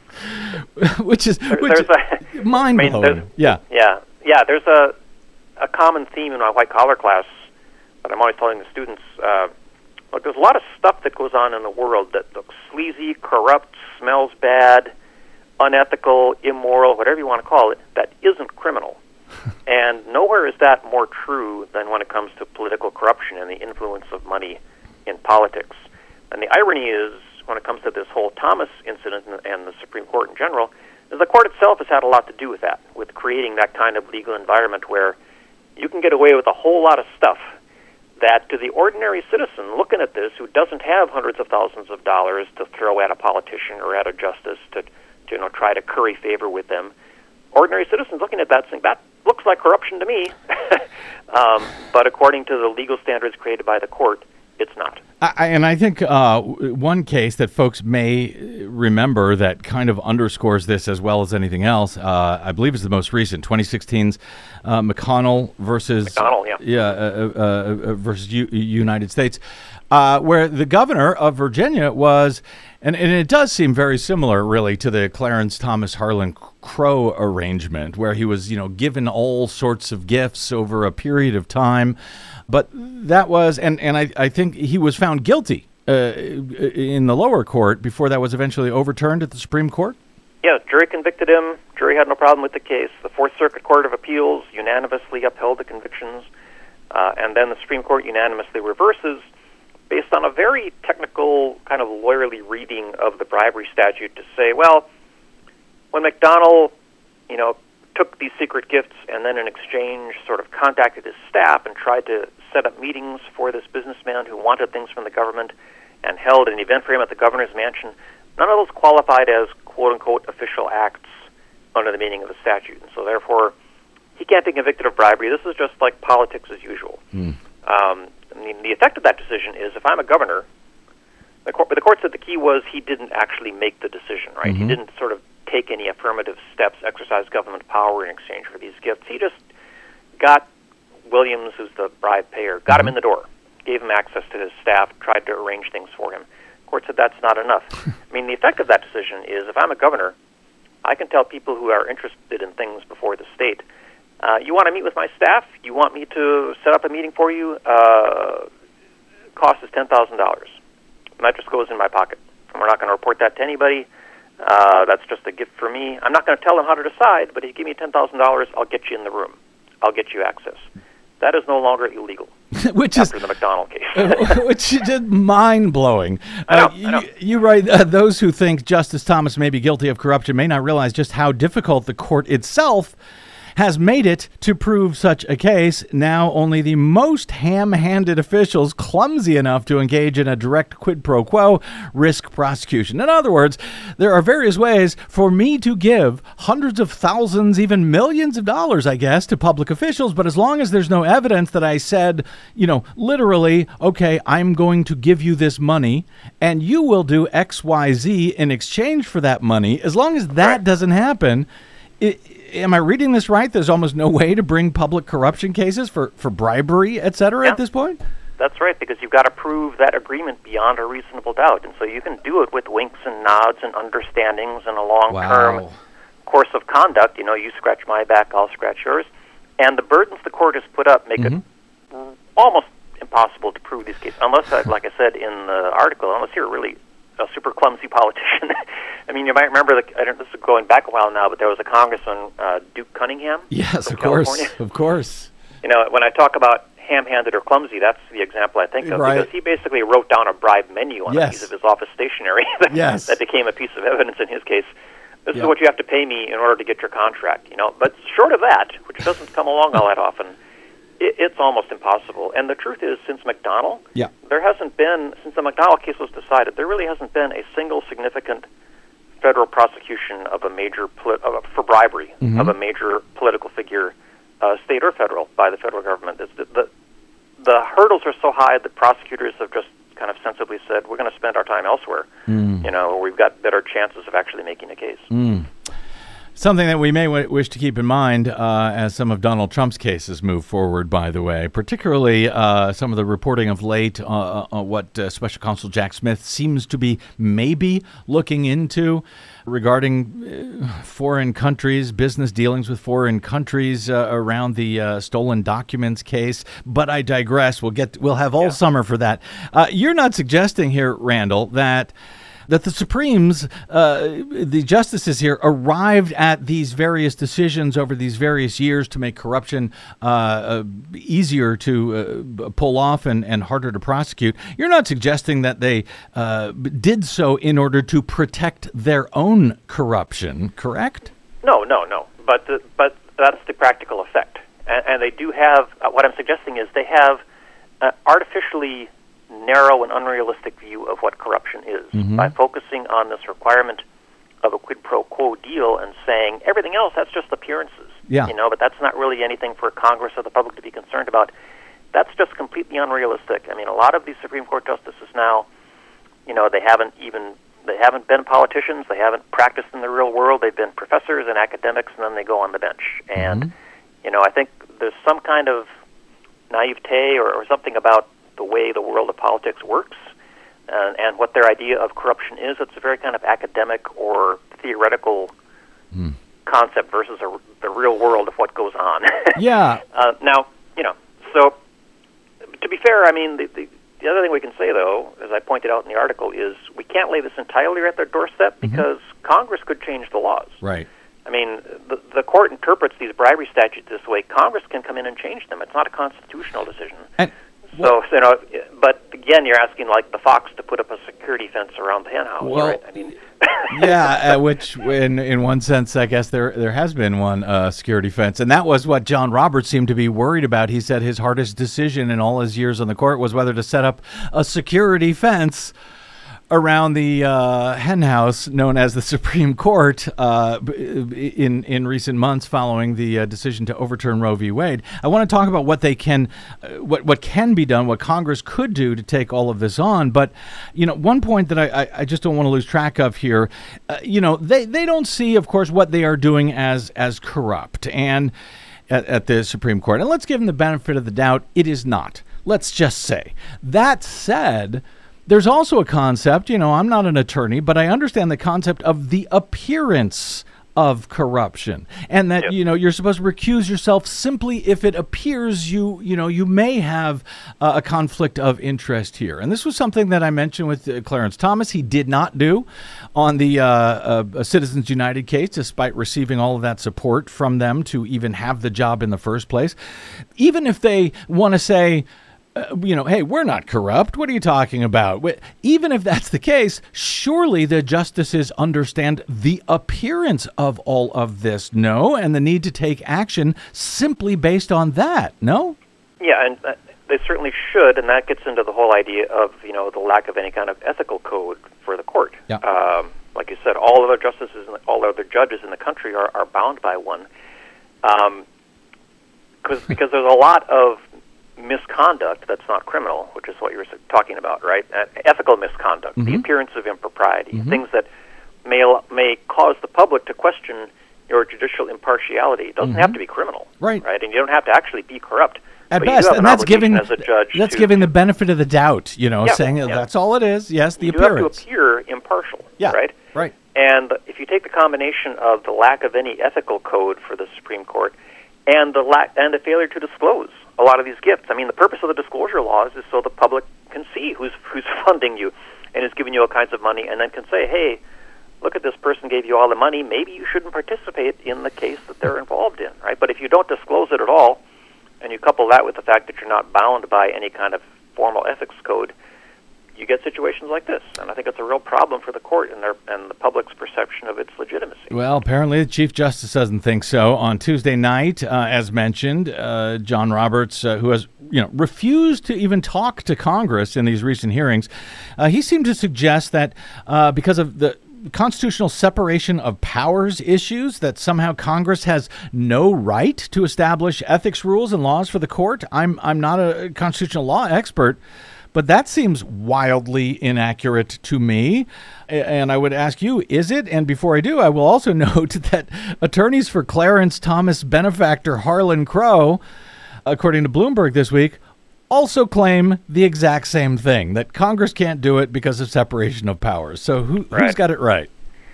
which is there, which there's a, mind-blowing. I mean, yeah. Yeah. Yeah, there's a a common theme in my white-collar class that I'm always telling the students. Uh, look, there's a lot of stuff that goes on in the world that looks sleazy, corrupt, smells bad, unethical, immoral, whatever you want to call it, that isn't criminal. And nowhere is that more true than when it comes to political corruption and the influence of money in politics. And the irony is, when it comes to this whole Thomas incident and, and the Supreme Court in general, is the court itself has had a lot to do with that, with creating that kind of legal environment where you can get away with a whole lot of stuff that to the ordinary citizen looking at this, who doesn't have hundreds of thousands of dollars to throw at a politician or at a justice to, to you know, try to curry favor with them, ordinary citizens looking at that saying, that looks like corruption to me. um, but according to the legal standards created by the court, it's not. I, and I think uh, one case that folks may remember that kind of underscores this as well as anything else, uh, I believe is the most recent, twenty sixteen's uh, McConnell versus McConnell, yeah, yeah, uh, uh, uh, versus U- United States, uh, where the governor of Virginia was, and, and it does seem very similar, really, to the Clarence Thomas Harlan Crow arrangement, where he was, you know, given all sorts of gifts over a period of time. But that was, and, and I, I think he was found guilty uh, in the lower court before that was eventually overturned at the Supreme Court? Yeah, jury convicted him. Jury had no problem with the case. The Fourth Circuit Court of Appeals unanimously upheld the convictions. Uh, and then the Supreme Court unanimously reverses based on a very technical kind of lawyerly reading of the bribery statute to say, well, when McDonnell, you know, took these secret gifts and then in exchange sort of contacted his staff and tried to set up meetings for this businessman who wanted things from the government and held an event for him at the governor's mansion, none of those qualified as quote-unquote official acts under the meaning of the statute. And so therefore, he can't be convicted of bribery. This is just like politics as usual. Mm. Um, I mean, the effect of that decision is if I'm a governor, the court, but the court said the key was he didn't actually make the decision, right? Mm-hmm. He didn't sort of take any affirmative steps, exercise government power in exchange for these gifts. He just got Williams, who's the bribe payer, got him in the door, gave him access to his staff, tried to arrange things for him. The court said that's not enough. I mean, the effect of that decision is if I'm a governor, I can tell people who are interested in things before the state, uh, you want to meet with my staff? You want me to set up a meeting for you? Uh, cost is ten thousand dollars. And that just goes in my pocket. And we're not going to report that to anybody. Uh, that's just a gift for me. I'm not going to tell them how to decide, but if you give me ten thousand dollars, I'll get you in the room. I'll get you access. That is no longer illegal. Which after is the McDonald case. which is just mind-blowing. I know, uh, you, I know. you write, uh, those who think Justice Thomas may be guilty of corruption may not realize just how difficult the court itself has made it to prove such a case. Now only the most ham-handed officials clumsy enough to engage in a direct quid pro quo risk prosecution. In other words, there are various ways for me to give hundreds of thousands, even millions of dollars, I guess, to public officials, but as long as there's no evidence that I said, you know, literally, okay, I'm going to give you this money and you will do X, Y, Z in exchange for that money, as long as that Right. doesn't happen, it, am I reading this right? There's almost no way to bring public corruption cases for, for bribery, et cetera, Yeah. at this point? That's right, because you've got to prove that agreement beyond a reasonable doubt. And so you can do it with winks and nods and understandings and a long-term Wow. course of conduct. You know, you scratch my back, I'll scratch yours. And the burdens the court has put up make Mm-hmm. it almost impossible to prove these cases, unless, uh, like I said in the article, unless you're really a super clumsy politician. I mean, you might remember, the, I don't, this is going back a while now, but there was a congressman, uh, Duke Cunningham. Yes, from of course, California. of course. You know, when I talk about ham-handed or clumsy, that's the example I think of, Right. because he basically wrote down a bribe menu on Yes. a piece of his office stationery that, Yes. that became a piece of evidence in his case. This Yeah. is what you have to pay me in order to get your contract, you know. But short of that, which doesn't come along all that often, it, it's almost impossible. And the truth is, since McDonald, Yeah. there hasn't been, since the McDonald case was decided, there really hasn't been a single significant federal prosecution of a major poli- of a, for bribery Mhm. of a major political figure, uh, state or federal, by the federal government. It's the, the the hurdles are so high that prosecutors have just kind of sensibly said, we're going to spend our time elsewhere, Mm. you know, where we've got better chances of actually making a case. Mm. Something that we may w- wish to keep in mind uh, as some of Donald Trump's cases move forward, by the way, particularly uh, some of the reporting of late uh, uh, what uh, Special Counsel Jack Smith seems to be maybe looking into regarding uh, foreign countries, business dealings with foreign countries uh, around the uh, stolen documents case. But I digress. We'll get we'll have all summer for that. Uh, you're not suggesting here, Randall, that that the Supremes, uh, the justices here, arrived at these various decisions over these various years to make corruption uh, uh, easier to uh, pull off and, and harder to prosecute. You're not suggesting that they uh, did so in order to protect their own corruption, correct? No, no, no. But the, but that's the practical effect. And, and they do have, uh, what I'm suggesting is they have uh, artificially narrow and unrealistic view of what corruption is Mm-hmm. by focusing on this requirement of a quid pro quo deal and saying everything else, that's just appearances. Yeah. You know, but that's not really anything for Congress or the public to be concerned about. That's just completely unrealistic. I mean, a lot of these Supreme Court justices now, you know, they haven't even, they haven't been politicians, they haven't practiced in the real world, they've been professors and academics, and then they go on the bench. And, Mm-hmm. you know, I think there's some kind of naivete or, or something about the way the world of politics works uh, and what their idea of corruption is. It's a very kind of academic or theoretical Mm. concept versus a, the real world of what goes on. Yeah. Uh, now, you know, so to be fair, I mean, the, the, the other thing we can say, though, as I pointed out in the article, is we can't lay this entirely at their doorstep because Congress could change the laws. Right. I mean, the, the court interprets these bribery statutes this way. Congress can come in and change them. It's not a constitutional decision. And So, you know, but again, you're asking like the fox to put up a security fence around the hen house, Well, right? I mean, yeah, uh, which in in one sense, I guess there there has been one uh, security fence, and that was what John Roberts seemed to be worried about. He said his hardest decision in all his years on the court was whether to set up a security fence around the uh, henhouse known as the Supreme Court uh, in in recent months following the uh, decision to overturn Roe v. Wade. I want to talk about what they can, uh, what what can be done, what Congress could do to take all of this on. But you know, one point that I, I, I just don't want to lose track of here, uh, you know, they they don't see, of course, what they are doing as as corrupt and at, at the Supreme Court. And let's give them the benefit of the doubt. It is not. Let's just say. That said, there's also a concept, you know, I'm not an attorney, but I understand the concept of the appearance of corruption, and that, yep. you know, you're supposed to recuse yourself simply if it appears you, you know, you may have uh, a conflict of interest here. And this was something that I mentioned with uh, Clarence Thomas. He did not do on the uh, uh, Citizens United case, despite receiving all of that support from them to even have the job in the first place. Even if they want to say, Uh, you know, hey, we're not corrupt. What are you talking about? Even if that's the case, surely the justices understand the appearance of all of this, no? And the need to take action simply based on that, no? Yeah, and uh, they certainly should, and that gets into the whole idea of, you know, the lack of any kind of ethical code for the court. Yeah. Um, like you said, all other justices, and all other judges in the country are, are bound by one. Um, cause, because there's a lot of misconduct that's not criminal, which is what you were talking about, right? Uh, ethical misconduct, mm-hmm. the appearance of impropriety, mm-hmm. things that may may cause the public to question your judicial impartiality. It doesn't mm-hmm. have to be criminal, right? Right, and you don't have to actually be corrupt. At but best, you do have and an that's giving as a judge that's to, giving the benefit of the doubt, you know, yeah, saying yeah. that's all it is. Yes, the you appearance. You have to appear impartial, yeah, right? Right. And if you take the combination of the lack of any ethical code for the Supreme Court and the lack and the failure to disclose a lot of these gifts. I mean, the purpose of the disclosure laws is so the public can see who's who's funding you and is giving you all kinds of money, and then can say, hey, look at this person gave you all the money. Maybe you shouldn't participate in the case that they're involved in, right? But if you don't disclose it at all, and you couple that with the fact that you're not bound by any kind of formal ethics code, you get situations like this, and I think it's a real problem for the court and their and the public's perception of its legitimacy. Well, apparently the Chief Justice doesn't think so. On Tuesday night, uh, as mentioned, uh, John Roberts, uh, who has you know refused to even talk to Congress in these recent hearings, uh, he seemed to suggest that uh, because of the constitutional separation of powers issues, that somehow Congress has no right to establish ethics rules and laws for the court. I'm I'm not a constitutional law expert, but that seems wildly inaccurate to me. And I would ask you, is it? And before I do, I will also note that attorneys for Clarence Thomas benefactor Harlan Crow, according to Bloomberg this week, also claim the exact same thing, that Congress can't do it because of separation of powers. So who, right. who's got it right?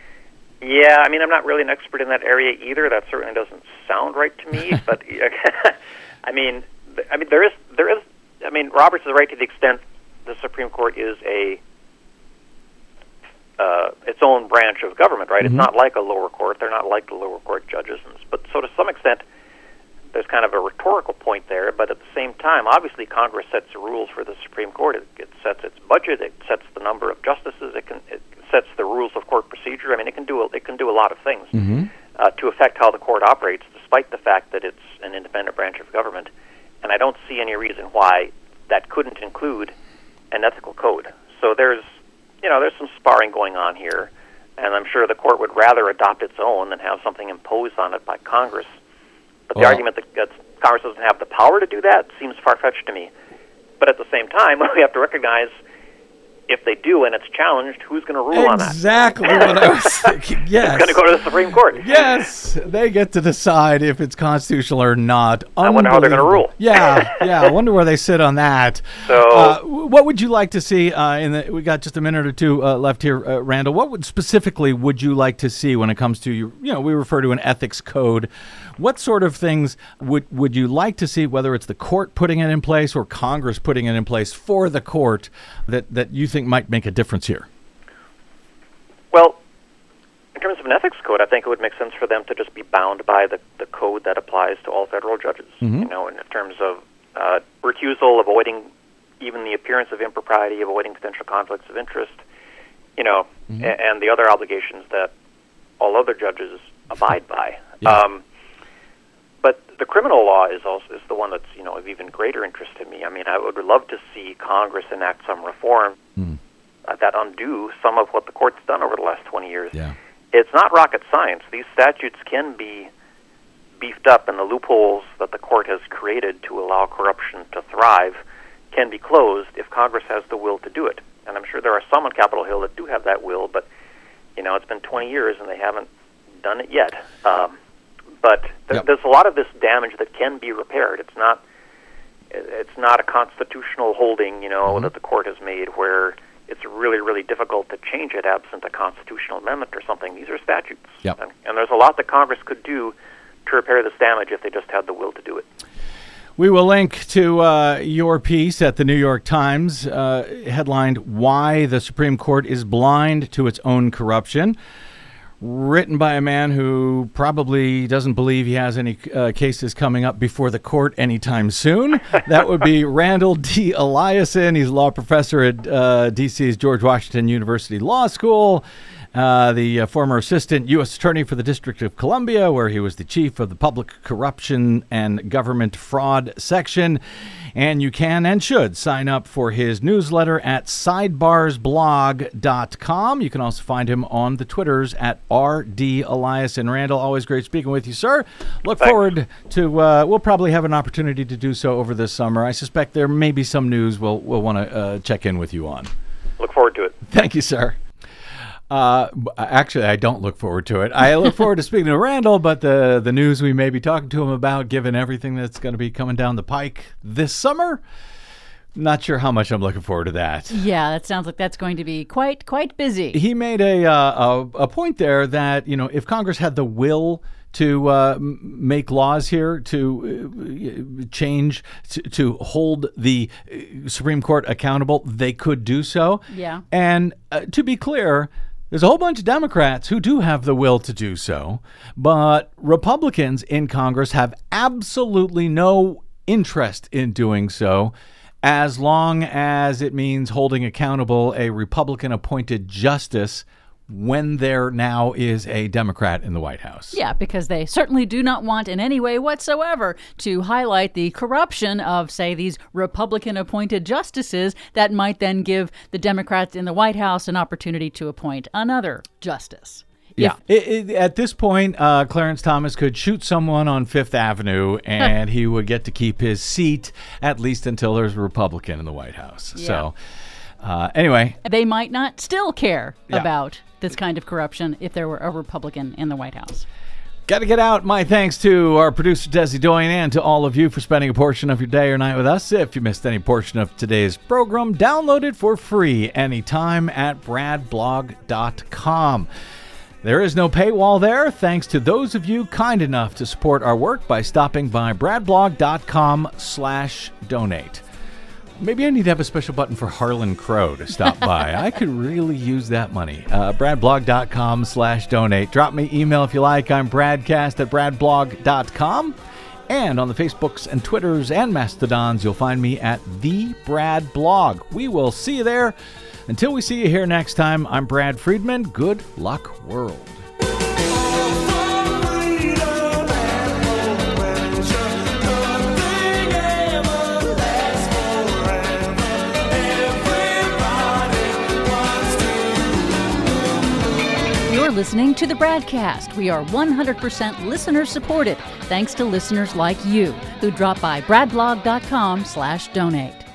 Yeah, I mean, I'm not really an expert in that area either. That certainly doesn't sound right to me. But I mean, I mean, there is, there is. I mean, Roberts is right to the extent the Supreme Court is a uh, its own branch of government, right? Mm-hmm. It's not like a lower court. They're not like the lower court judges. But so to some extent, there's kind of a rhetorical point there. But at the same time, obviously, Congress sets the rules for the Supreme Court. It, it sets its budget. It sets the number of justices. It can it sets the rules of court procedure. I mean, it can do a, it can do a lot of things mm-hmm. uh, to affect how the court operates, despite the fact that it's an independent branch of government. And I don't see any reason why that couldn't include an ethical code. So there's, you know, there's some sparring going on here, and I'm sure the court would rather adopt its own than have something imposed on it by Congress. But the well, argument that, that Congress doesn't have the power to do that seems far-fetched to me. But at the same time, we have to recognize if they do and it's challenged, who's going to rule exactly on that? Exactly what I was thinking. Yes. It's going to go to the Supreme Court. Yes. They get to decide if it's constitutional or not. I wonder how they're going to rule. Yeah. Yeah. I wonder where they sit on that. So, uh, what would you like to see uh, in the, we got just a minute or two uh, left here, uh, Randall. What would specifically would you like to see when it comes to, you know, we refer to an ethics code. What sort of things would, would you like to see, whether it's the court putting it in place or Congress putting it in place for the court, that, that you think might make a difference here? Well, in terms of an ethics code, I think it would make sense for them to just be bound by the, the code that applies to all federal judges. Mm-hmm. You know, in terms of uh, recusal, avoiding even the appearance of impropriety, avoiding potential conflicts of interest, you know, mm-hmm. a- and the other obligations that all other judges abide by. Yeah. Um, But the criminal law is also is the one that's, you know, of even greater interest to me. I mean, I would love to see Congress enact some reform, mm. uh, that undo some of what the court's done over the last twenty years. Yeah. It's not rocket science. These statutes can be beefed up, and the loopholes that the court has created to allow corruption to thrive can be closed if Congress has the will to do it. And I'm sure there are some on Capitol Hill that do have that will, but, you know, it's been twenty years and they haven't done it yet. Um, but th- Yep. there's a lot of this damage that can be repaired. It's not it's not a constitutional holding, you know, mm-hmm. that the court has made where it's really, really difficult to change it absent a constitutional amendment or something. These are statutes. Yep. And, and there's a lot that Congress could do to repair this damage if they just had the will to do it. We will link to uh, your piece at the New York Times, uh, headlined, "Why the Supreme Court is Blind to Its Own Corruption," written by a man who probably doesn't believe he has any uh, cases coming up before the court anytime soon. That would be Randall D. Eliason. He's a law professor at uh, D C's George Washington University Law School. Uh, the uh, former assistant U S attorney for the District of Columbia, where he was the chief of the Public Corruption and Government Fraud section. And you can and should sign up for his newsletter at sidebars blog dot com. You can also find him on the Twitters at R D Eliason. Randall, always great speaking with you, sir. Look Thanks. forward to, uh, we'll probably have an opportunity to do so over this summer. I suspect there may be some news we'll, we'll want to uh, check in with you on. Look forward to it. Thank you, sir. Uh, actually, I don't look forward to it. I look forward to speaking to Randall, but the the news we may be talking to him about, given everything that's going to be coming down the pike this summer, not sure how much I'm looking forward to that. Yeah, that sounds like that's going to be quite quite busy. He made a uh, a, a point there that, you know, if Congress had the will to uh, make laws here, to uh, change, to, to hold the Supreme Court accountable, they could do so. Yeah. And uh, to be clear, there's a whole bunch of Democrats who do have the will to do so, but Republicans in Congress have absolutely no interest in doing so, as long as it means holding accountable a Republican-appointed justice when there now is a Democrat in the White House. Yeah, because they certainly do not want in any way whatsoever to highlight the corruption of, say, these Republican-appointed justices that might then give the Democrats in the White House an opportunity to appoint another justice. Yeah. It, it, at this point, uh, Clarence Thomas could shoot someone on Fifth Avenue and he would get to keep his seat at least until there's a Republican in the White House. Yeah. So uh, anyway. They might not still care Yeah. about this kind of corruption if there were a Republican in the White House. Got to get out. My thanks to our producer, Desi Doyen, and to all of you for spending a portion of your day or night with us. If you missed any portion of today's program, download it for free anytime at brad blog dot com. There is no paywall there, thanks to those of you kind enough to support our work by stopping by brad blog dot com slash donate. Maybe I need to have a special button for Harlan Crow to stop by. I could really use that money. Uh, brad blog dot com slash donate. Drop me email if you like. I'm bradcast at brad blog dot com. And on the Facebooks and Twitters and Mastodons, you'll find me at The Brad Blog. We will see you there. Until we see you here next time, I'm Brad Friedman. Good luck, world. You're listening to the Bradcast. We are one hundred percent listener supported, thanks to listeners like you who drop by brad blog dot com slash donate.